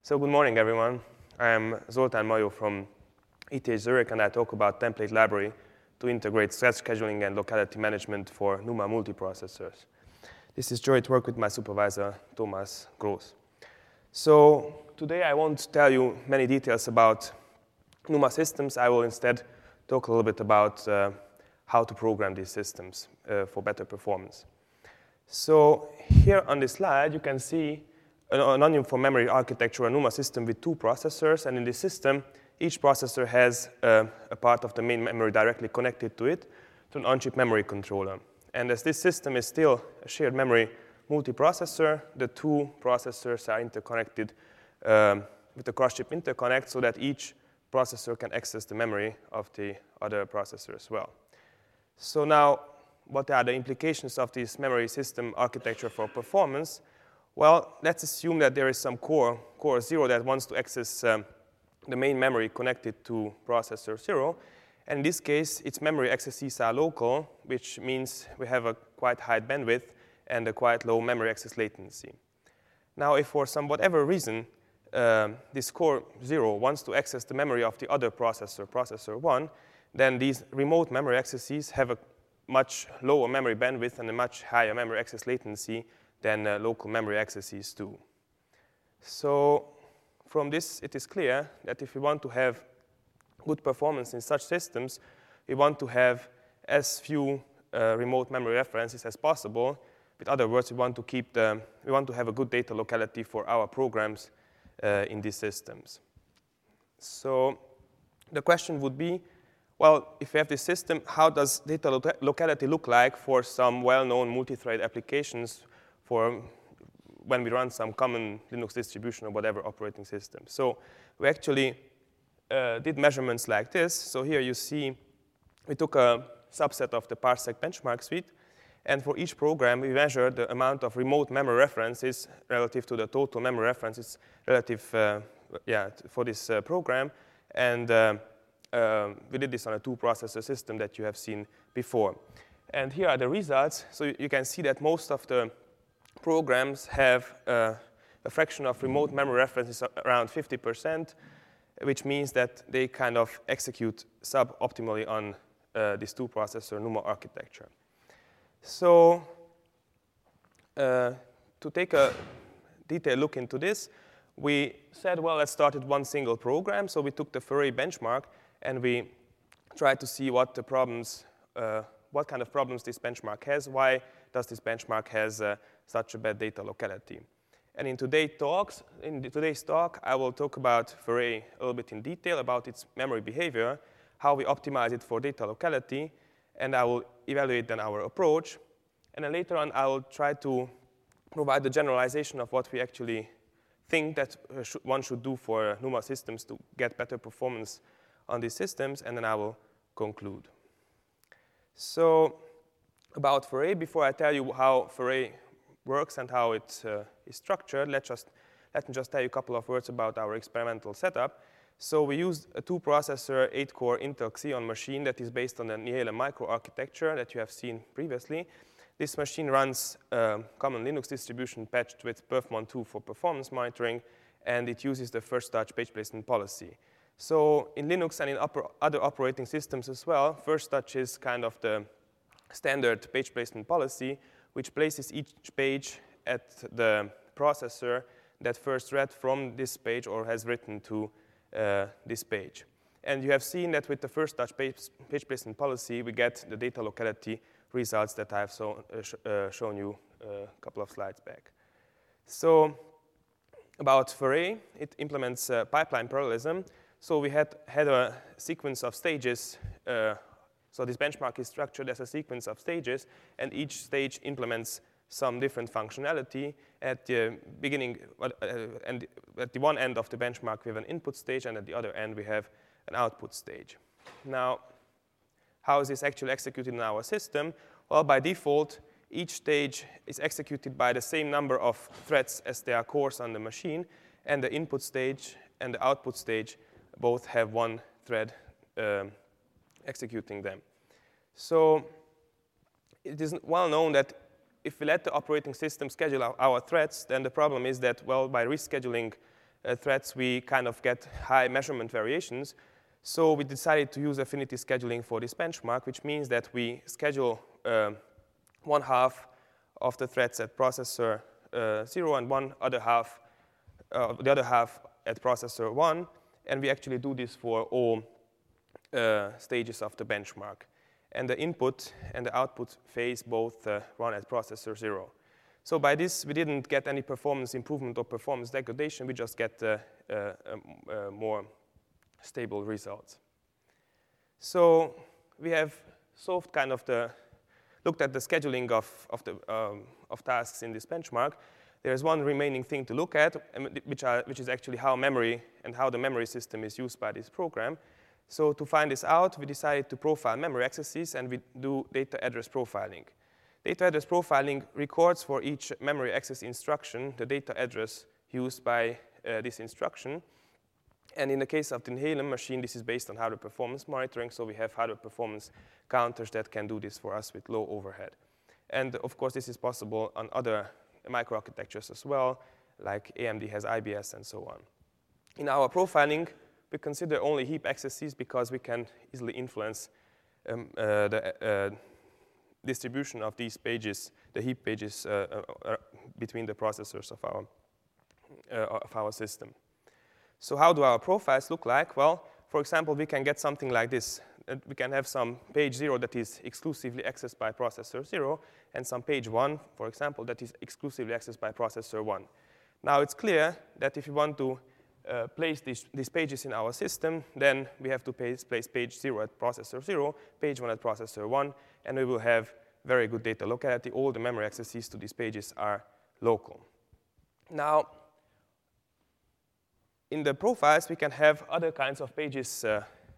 So good morning, everyone. I am Zoltán Majó from ETH Zurich, and I talk about template library to integrate thread scheduling and locality management for NUMA multiprocessors. This is joint work with my supervisor, Thomas Gross. So today I won't tell you many details about NUMA systems. I will instead talk a little bit about how to program these systems for better performance. So here on this slide, you can see a non-uniform memory architecture, a NUMA system with two processors. And in this system, each processor has a part of the main memory directly connected to it, to an on-chip memory controller. And as this system is still a shared memory multiprocessor, the two processors are interconnected with a cross-chip interconnect so that each processor can access the memory of the other processor as well. So now, what are the implications of this memory system architecture for performance? Well, let's assume that there is some core 0 that wants to access the main memory connected to processor 0. And in this case, its memory accesses are local, which means we have a quite high bandwidth and a quite low memory access latency. Now, if for some whatever reason, this core 0 wants to access the memory of the other processor, processor 1, then these remote memory accesses have a much lower memory bandwidth and a much higher memory access latency than local memory accesses do. So from this, it is clear that if we want to have good performance in such systems, we want to have as few remote memory references as possible. In other words, we want to have a good data locality for our programs in these systems. So the question would be, well, if we have this system, how does data locality look like for some well-known multi-thread applications for when we run some common Linux distribution or whatever operating system? So we actually did measurements like this. So here you see we took a subset of the Parsec benchmark suite, and for each program we measured the amount of remote memory references relative to the total memory references relative for this program, and we did this on a two-processor system that you have seen before. And here are the results. So you can see that most of the programs have a fraction of remote memory references around 50%, which means that they kind of execute suboptimally on this two-processor NUMA architecture. So to take a detailed look into this, we said, well, let's start with one single program. So we took the Fourier benchmark, and we tried to see what kind of problems this benchmark has. Why does this benchmark has such a bad data locality? And in today's talk, I will talk about Fourier a little bit in detail, about its memory behavior, how we optimize it for data locality, and I will evaluate then our approach. And then later on, I will try to provide the generalization of what we actually think that one should do for NUMA systems to get better performance on these systems, and then I will conclude. So about Fourier, before I tell you how Fourier works and how it is structured, let me just tell you a couple of words about our experimental setup. So we used a two-processor, 8-core Intel Xeon machine that is based on the Nehalem microarchitecture that you have seen previously. This machine runs a common Linux distribution patched with perfmon2 for performance monitoring, and it uses the first touch page placement policy. So in Linux and in other operating systems as well, first touch is kind of the standard page placement policy, which places each page at the processor that first read from this page or has written to this page. And you have seen that with the first touch page placement policy, we get the data locality results that I have shown you a couple of slides back. So about Fourier, it implements pipeline parallelism. So we had a sequence of stages. So this benchmark is structured as a sequence of stages, and each stage implements some different functionality. At the beginning, and at the one end of the benchmark, we have an input stage, and at the other end, we have an output stage. Now, how is this actually executed in our system? Well, by default, each stage is executed by the same number of threads as there are cores on the machine, and the input stage and the output stage both have one thread executing them. So it is well known that if we let the operating system schedule our threads, then the problem is that, well, by rescheduling threads, we kind of get high measurement variations. So we decided to use affinity scheduling for this benchmark, which means that we schedule one half of the threads at processor 0 and the other half at processor 1. And we actually do this for all stages of the benchmark. And the input and the output phase both run at processor 0. So by this, we didn't get any performance improvement or performance degradation. We just get more stable results. So we have solved kind of looked at the scheduling of tasks in this benchmark. There's one remaining thing to look at, which is actually how memory and how the memory system is used by this program. So to find this out, we decided to profile memory accesses, and we do data address profiling. Data address profiling records for each memory access instruction the data address used by this instruction. And in the case of the Nehalem machine, this is based on hardware performance monitoring, so we have hardware performance counters that can do this for us with low overhead. And of course, this is possible on other microarchitectures as well, like AMD has IBS and so on. In our profiling, we consider only heap accesses because we can easily influence the distribution of these pages, the heap pages between the processors of our system. So how do our profiles look like? Well, for example, we can get something like this. We can have some page 0 that is exclusively accessed by processor 0, and some page 1, for example, that is exclusively accessed by processor 1. Now it's clear that if you want to place these pages in our system, then we have to place page 0 at processor 0, page 1 at processor 1, and we will have very good data locality. All the memory accesses to these pages are local. Now, in the profiles, we can have other kinds of pages.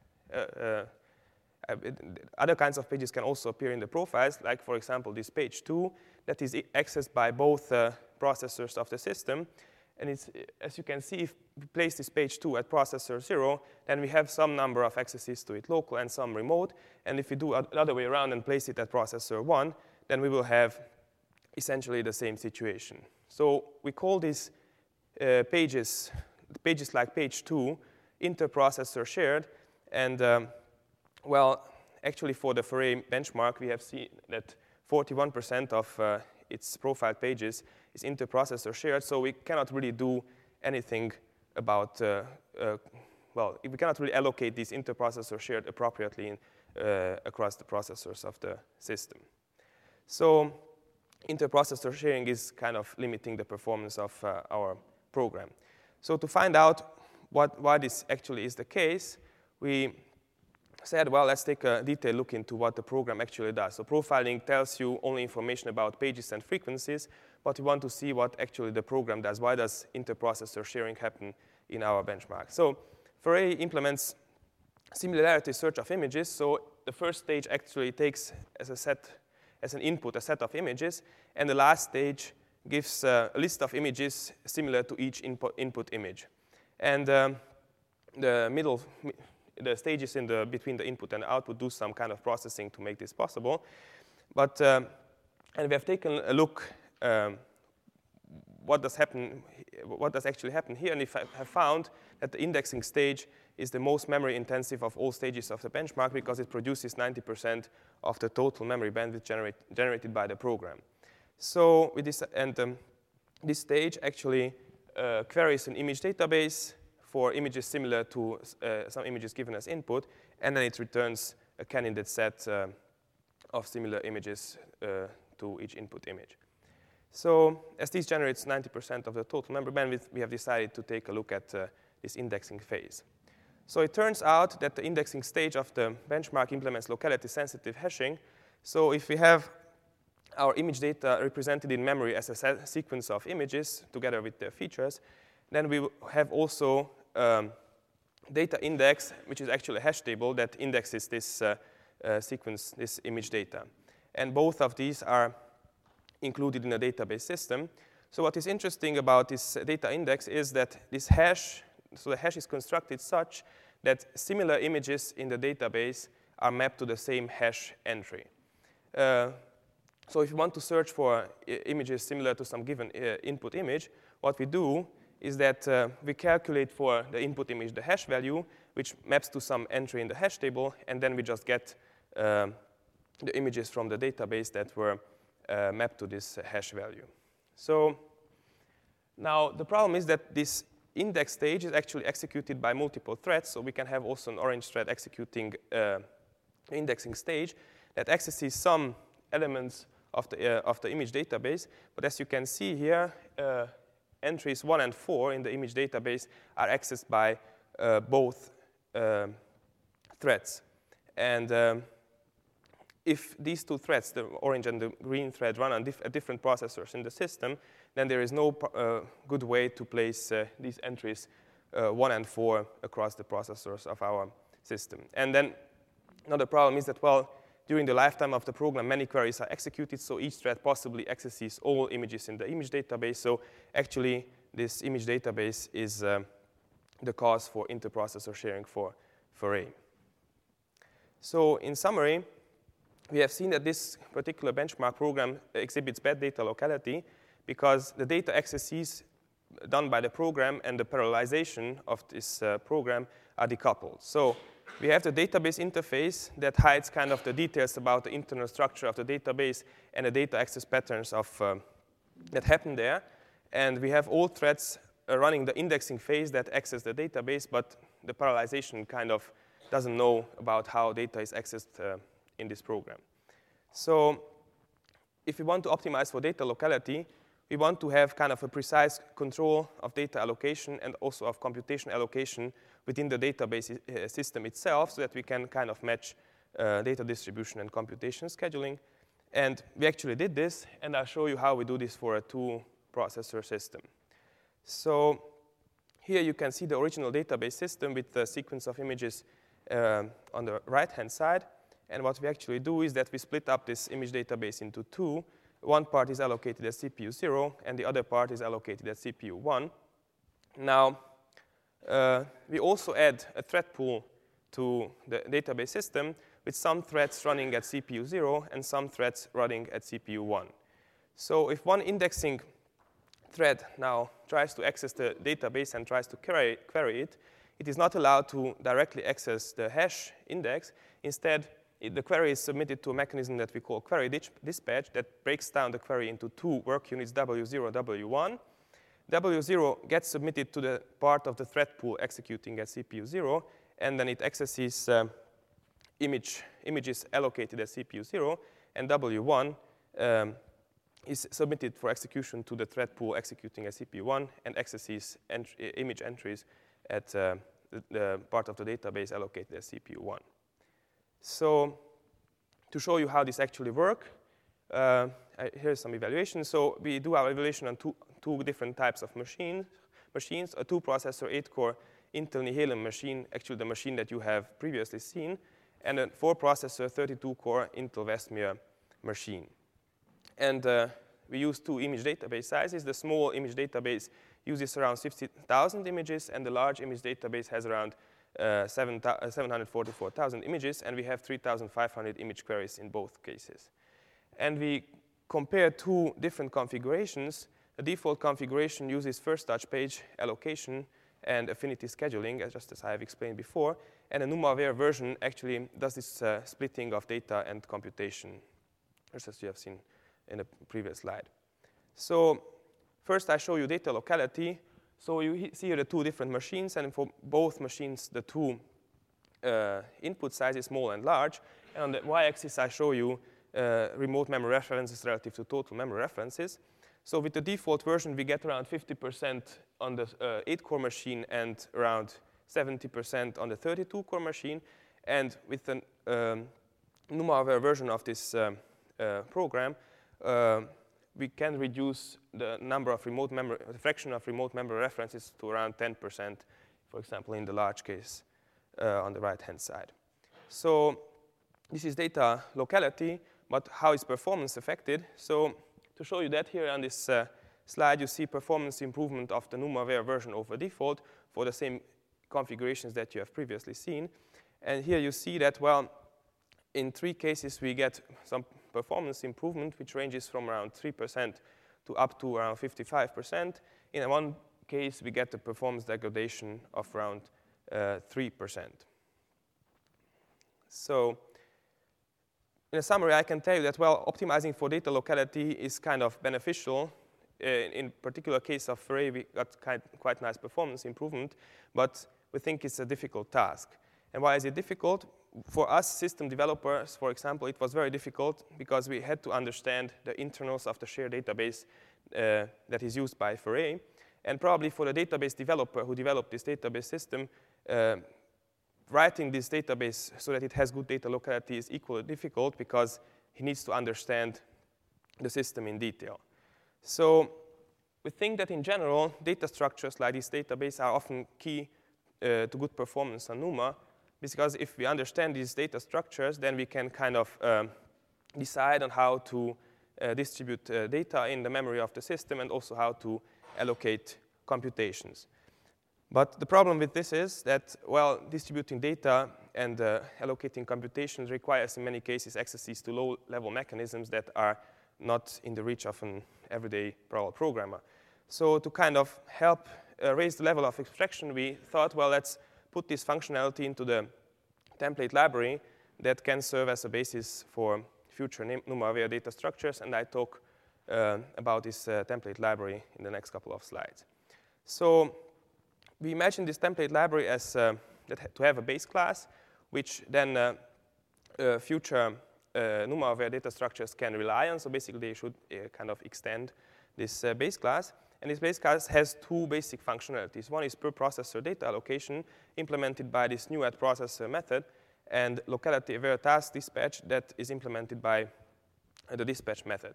Other kinds of pages can also appear in the profiles, like, for example, this page 2 that is accessed by both processors of the system. And it's, as you can see, if we place this page 2 at processor 0, then we have some number of accesses to it local and some remote. And if we do it the other way around and place it at processor 1, then we will have essentially the same situation. So we call these pages like page 2 inter-processor shared. And well, actually for the Fourier benchmark, we have seen that 41% of its profile pages is inter-processor shared, so we cannot really do anything about, well, we cannot really allocate these inter-processor shared appropriately across the processors of the system. So inter-processor sharing is kind of limiting the performance of our program. So to find out why this actually is the case, we said, well, let's take a detailed look into what the program actually does. So profiling tells you only information about pages and frequencies, but we want to see what actually the program does. Why does inter-processor sharing happen in our benchmark? So Fourier implements similarity search of images. So the first stage actually takes as an input a set of images, and the last stage gives a list of images similar to each input image. And the stages between the input and the output do some kind of processing to make this possible. But, and we have taken a look what does actually happen here, and if I have found that the indexing stage is the most memory intensive of all stages of the benchmark because it produces 90% of the total memory bandwidth generated by the program. So with this, this stage actually queries an image database for images similar to some images given as input, and then it returns a candidate set of similar images to each input image. So as this generates 90% of the total memory bandwidth, we have decided to take a look at this indexing phase. So it turns out that the indexing stage of the benchmark implements locality-sensitive hashing. So if we have our image data represented in memory as a sequence of images together with their features, then we have also data index, which is actually a hash table that indexes this sequence, this image data. And both of these are included in a database system. So what is interesting about this data index is that this hash, so the hash is constructed such that similar images in the database are mapped to the same hash entry. So if you want to search for images similar to some given input image, what we do is that we calculate for the input image the hash value, which maps to some entry in the hash table, and then we just get the images from the database that were mapped to this hash value. So now the problem is that this index stage is actually executed by multiple threads, so we can have also an orange thread executing indexing stage that accesses some elements of the image database. But as you can see here, entries 1 and 4 in the image database are accessed by both threads. And if these two threads, the orange and the green thread, run on at different processors in the system, then there is no good way to place these entries 1 and 4 across the processors of our system. And then another problem is that, well, during the lifetime of the program, many queries are executed, so each thread possibly accesses all images in the image database. So actually, this image database is the cause for interprocessor sharing for A. So in summary, we have seen that this particular benchmark program exhibits bad data locality because the data accesses done by the program and the parallelization of this program are decoupled. So we have the database interface that hides kind of the details about the internal structure of the database and the data access patterns of, that happen there. And we have all threads running the indexing phase that access the database, but the parallelization kind of doesn't know about how data is accessed in this program. So if we want to optimize for data locality, we want to have kind of a precise control of data allocation and also of computation allocation within the database system itself so that we can kind of match data distribution and computation scheduling. And we actually did this, and I'll show you how we do this for a two-processor system. So here you can see the original database system with the sequence of images on the right-hand side. And what we actually do is that we split up this image database into two. One part is allocated at CPU 0, and the other part is allocated at CPU 1. Now, we also add a thread pool to the database system with some threads running at CPU 0 and some threads running at CPU 1. So if one indexing thread now tries to access the database and tries to query it, it is not allowed to directly access the hash index. Instead, the query is submitted to a mechanism that we call query dispatch that breaks down the query into two work units, W0, W1. W0 gets submitted to the part of the thread pool executing at CPU 0, and then it accesses images allocated at CPU 0, and W1 is submitted for execution to the thread pool executing at CPU 1 and accesses image entries at the part of the database allocated at CPU 1. So to show you how this actually works, here's some evaluation. So we do our evaluation on two different types of machines, a 2-processor 8-core Intel Nehalem machine, actually the machine that you have previously seen, and a 4-processor 32-core Intel Westmere machine. And we use two image database sizes. The small image database uses around 60,000 images, and the large image database has around 744,000 images, and we have 3,500 image queries in both cases. And we compare two different configurations. The default configuration uses first touch page allocation and affinity scheduling, just as I have explained before. And the NUMA-aware version actually does this splitting of data and computation, just as you have seen in the previous slide. So first I show you data locality. So you see here the two different machines, and for both machines, the two input sizes, small and large. And on the y-axis, I show you remote memory references relative to total memory references. So with the default version, we get around 50% on the 8-core machine and around 70% on the 32-core machine. And with the NUMA-aware version of this program, we can reduce the number of remote memory, the fraction of remote memory references to around 10%, for example, in the large case on the right-hand side. So this is data locality, but how is performance affected? So to show you that, here on this slide, you see performance improvement of the NUMA-aware version over default for the same configurations that you have previously seen. And here you see that, well, in 3 cases, we get some performance improvement, which ranges from around 3% to up to around 55%. In one case, we get a performance degradation of around 3%. So in a summary, I can tell you that, well, optimizing for data locality is kind of beneficial. In particular case of Fourier, we got quite nice performance improvement, but we think it's a difficult task. And why is it difficult? For us system developers, for example, it was very difficult because we had to understand the internals of the shared database that is used by Fourier. And probably for the database developer who developed this database system, writing this database so that it has good data locality is equally difficult because he needs to understand the system in detail. So we think that in general, data structures like this database are often key to good performance on NUMA, because if we understand these data structures, then we can kind of decide on how to distribute data in the memory of the system and also how to allocate computations. But the problem with this is that, well, distributing data and allocating computations requires in many cases accesses to low-level mechanisms that are not in the reach of an everyday parallel programmer. So to kind of help raise the level of abstraction, we thought, well, let's put this functionality into the template library that can serve as a basis for future NUMA-aware data structures, and I talk about this template library in the next couple of slides. So we imagine this template library as to have a base class, which then future NUMA-aware data structures can rely on. So basically, they should kind of extend this base class. And this base class has two basic functionalities. One is per processor data allocation implemented by this new at processor method, and locality-aware task dispatch that is implemented by the dispatch method.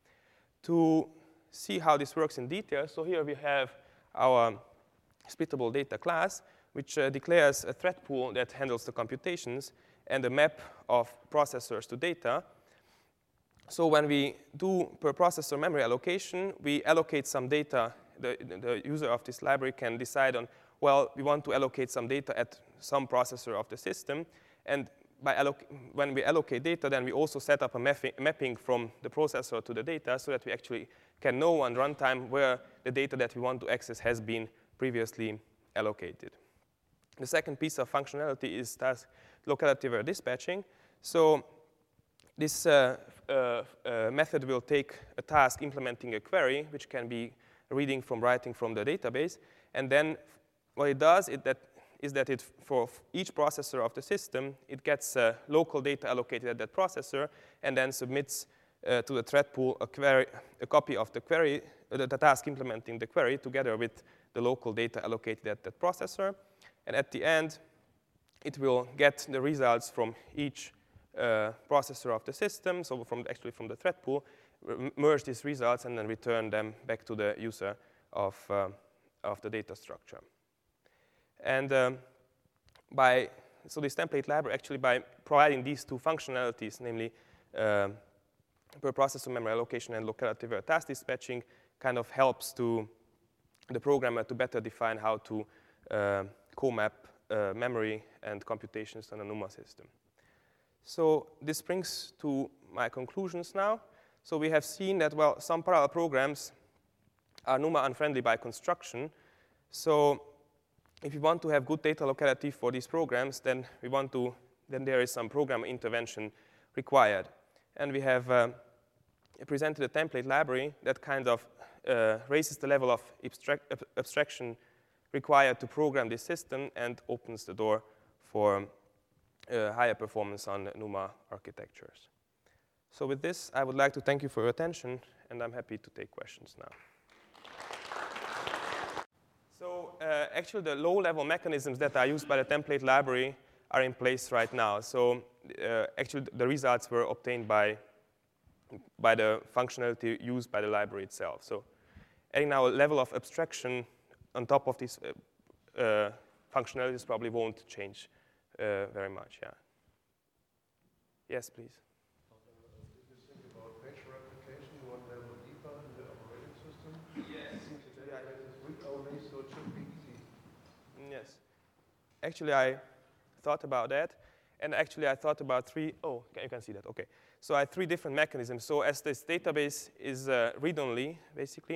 To see how this works in detail, so here we have our splittable data class, which declares a thread pool that handles the computations and a map of processors to data. So when we do per processor memory allocation, we allocate some data. The user of this library can decide on, well, we want to allocate some data at some processor of the system. And when we allocate data, then we also set up a mapping from the processor to the data so that we actually can know on runtime where the data that we want to access has been previously allocated. The second piece of functionality is task locality-aware dispatching. So this method will take a task implementing a query, which can be reading from writing from the database. And then what it does is that it, for each processor of the system, it gets local data allocated at that processor and then submits to the thread pool a copy of the query, the task implementing the query together with the local data allocated at that processor. And at the end, it will get the results from each processor of the system, so actually from the thread pool, merge these results and then return them back to the user of the data structure. And so this template library, actually by providing these two functionalities, namely per processor memory allocation and locality-aware task dispatching, kind of helps the programmer to better define how to co-map memory and computations on a NUMA system. So this brings to my conclusions now. So we have seen that, well, some parallel programs are NUMA unfriendly by construction. So if you want to have good data locality for these programs, then there is some program intervention required. And we have presented a template library that kind of raises the level of abstraction required to program this system and opens the door for higher performance on NUMA architectures. So with this, I would like to thank you for your attention, and I'm happy to take questions now. So actually, the low-level mechanisms that are used by the template library are in place right now. So actually, the results were obtained by the functionality used by the library itself. So adding now a level of abstraction on top of these functionalities probably won't change very much, yeah. Yes, please. Did you think about batch replication one level deeper in the operating system? Yes. The database is read-only, so it should be easy. Yes. Actually, I thought about that. And actually, I thought about you can see that, OK. So I had three different mechanisms. So as this database is read-only, basically,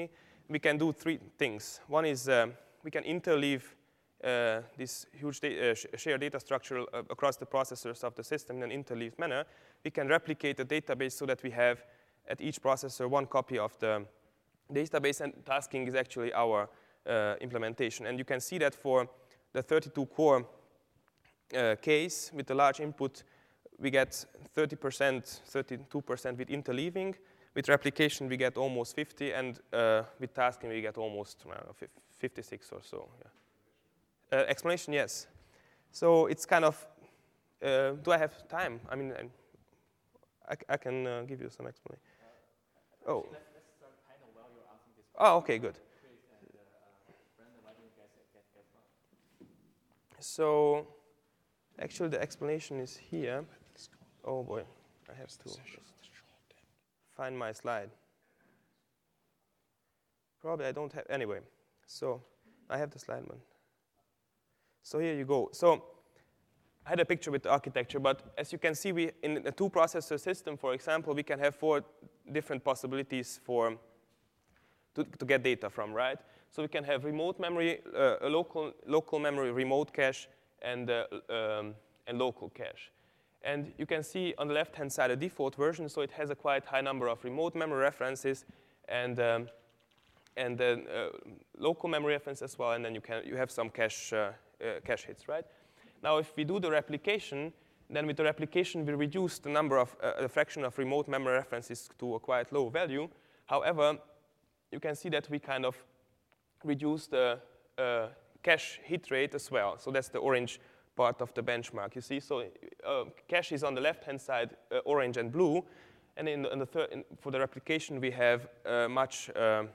we can do three things. One is we can interleave this huge shared data structure across the processors of the system in an interleaved manner. We can replicate the database so that we have at each processor one copy of the database, and tasking is actually our implementation. And you can see that for the 32-core case with the large input, we get 30%, 32% with interleaving. With replication, we get almost 50, and with tasking, we get almost 56 or so. Yeah. Explanation, yes. So it's kind of, do I have time? I mean, I can give you some explanation. Oh. Let's start panel while you're asking this question. Oh, okay, good. Brandon, why don't you guys get started? So actually, the explanation is here. Oh boy, I have to find my slide. Probably I don't have, anyway. So I have the slide one. So here you go. So I had a picture with the architecture, but as you can see, we in a two-processor system, for example, we can have 4 different possibilities to get data from, right? So we can have remote memory, a local memory, remote cache, and local cache. And you can see on the left-hand side a default version, so it has a quite high number of remote memory references and then local memory reference as well, and then you have some cache hits, right? Now, if we do the replication, then with the replication we reduce the number of the fraction of remote memory references to a quite low value. However, you can see that we kind of reduce the cache hit rate as well. So that's the orange part of the benchmark, you see. So cache is on the left-hand side, orange and blue. And for the replication, we have much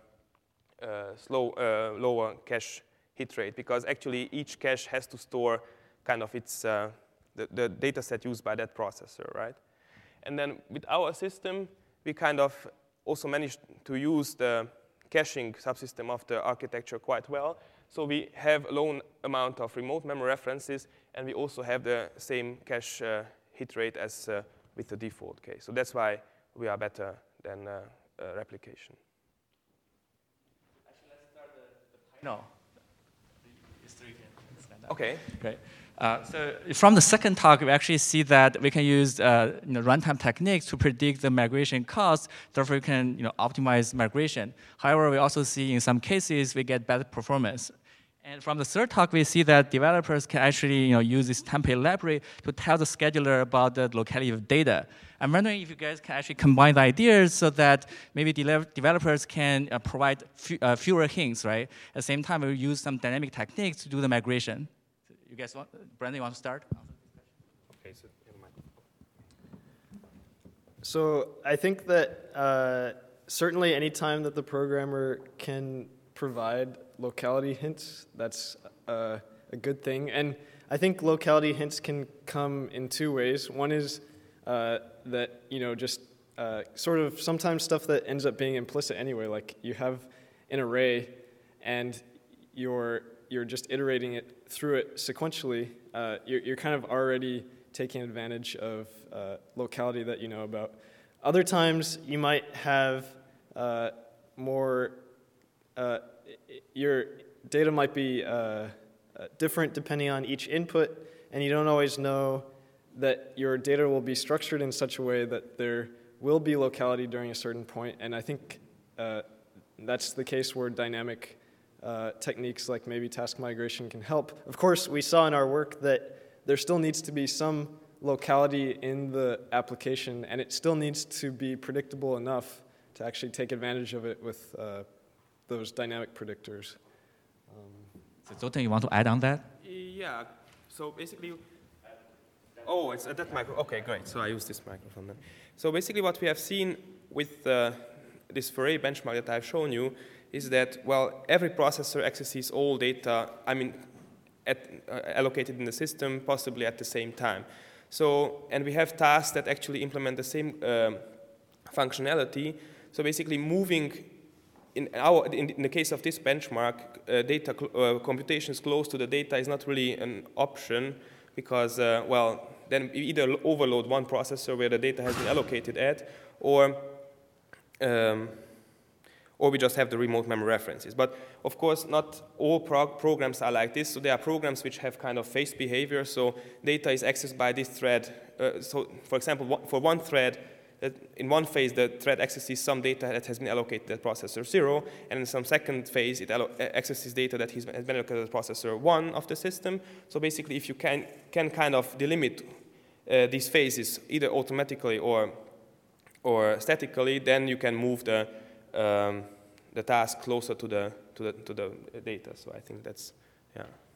lower cache hit rate, because actually each cache has to store kind of its the data set used by that processor, right? And then with our system, we kind of also managed to use the caching subsystem of the architecture quite well. So we have a low amount of remote memory references, and we also have the same cache hit rate as with the default case. So that's why we are better than replication. Actually, let's start the panel. These three can stand up. Okay. Great. So from the second talk, we actually see that we can use runtime techniques to predict the migration costs. Therefore, we can optimize migration. However, we also see in some cases we get better performance. And from the third talk, we see that developers can actually use this template library to tell the scheduler about the locality of data. I'm wondering if you guys can actually combine the ideas so that maybe developers can provide fewer hints, right? At the same time, we use some dynamic techniques to do the migration. You guys want, Brandon, you want to start? Okay, so So I think that certainly any time that the programmer can provide locality hints, that's a good thing. And I think locality hints can come in 2 ways. One is that, just sort of sometimes stuff that ends up being implicit anyway, like you have an array and you're just iterating it through it sequentially. You're kind of already taking advantage of locality that you know about. Other times you might have more, your data might be different depending on each input, and you don't always know that your data will be structured in such a way that there will be locality during a certain point. And I think that's the case where dynamic techniques like maybe task migration can help. Of course, we saw in our work that there still needs to be some locality in the application, and it still needs to be predictable enough to actually take advantage of it with those dynamic predictors. So Zoltan, you want to add on that? Yeah, so basically, oh, it's at that microphone. Okay, great. So I use this microphone then. So basically what we have seen with this Fourier benchmark that I've shown you is that, well, every processor accesses all data, allocated in the system, possibly at the same time. So, and we have tasks that actually implement the same functionality. So basically moving, in the case of this benchmark, data computations close to the data is not really an option because, then we either overload one processor where the data has been allocated at, or or we just have the remote memory references. But of course, not all programs are like this. So there are programs which have kind of phased behavior. So data is accessed by this thread. So for example, for one thread, in one phase, the thread accesses some data that has been allocated at processor 0, and in some second phase, it accesses data that has been allocated at processor 1 of the system. So basically, if you can kind of delimit these phases either automatically or statically, then you can move the task closer to the data. So I think that's, yeah.